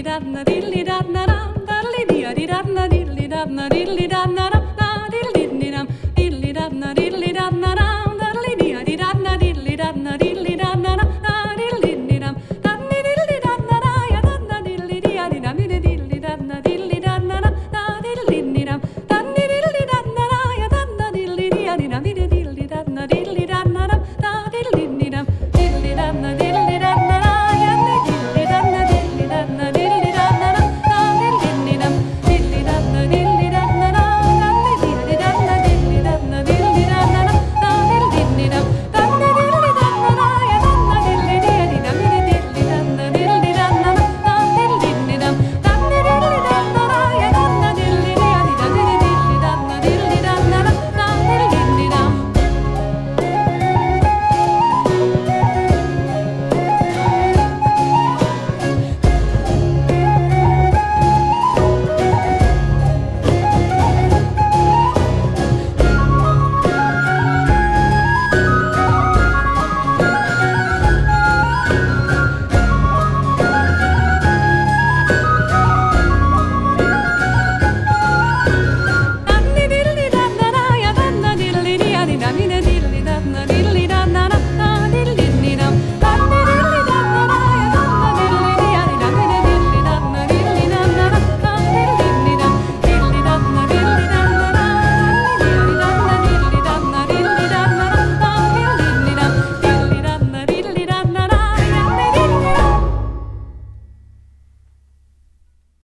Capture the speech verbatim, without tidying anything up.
dab na diddly dab na dum diddly dee dee dab na diddly dab na diddly dab na dum na diddly dee dum diddly dab na diddly